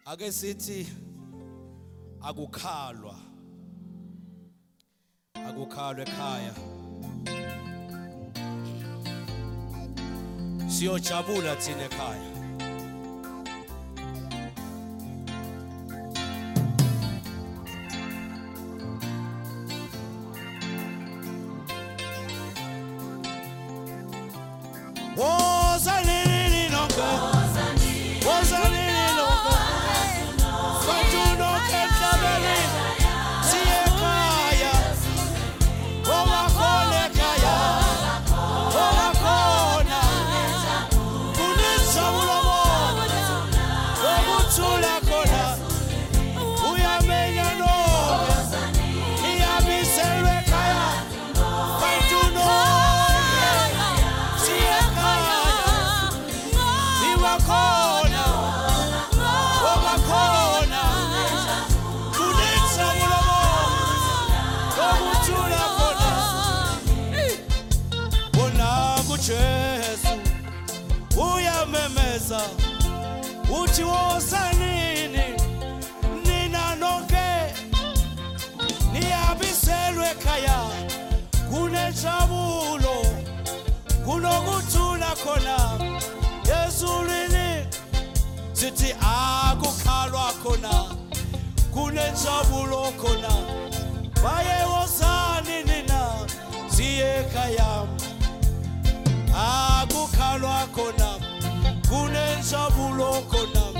Ake sithi akukhalwa ekhaya. Siyojabula thina ekhaya. Wozanini nonke, wozanini nonke, bantu nonke emhlabeni siye ekhaya. Owakhona ekhaya, owakhona kunenjabulo okuthula khona. Uyamenya nonke, iyabiselwe ekhaya, bantu nonke siye ekhaya. Iwakhona, owakhona kunenjabulo okuthula khona. Bona kuJesu uyamemeza uthi wozanini nina nonke niyabiselwe ekhaya. Kunenjabulo kunokuthula khona ezulwini. Sithi akukhalwa khona, kunenjabulo khona. Baye wozani nina siye ekhaya. Akukhalwa khona, kunenjabulo khona.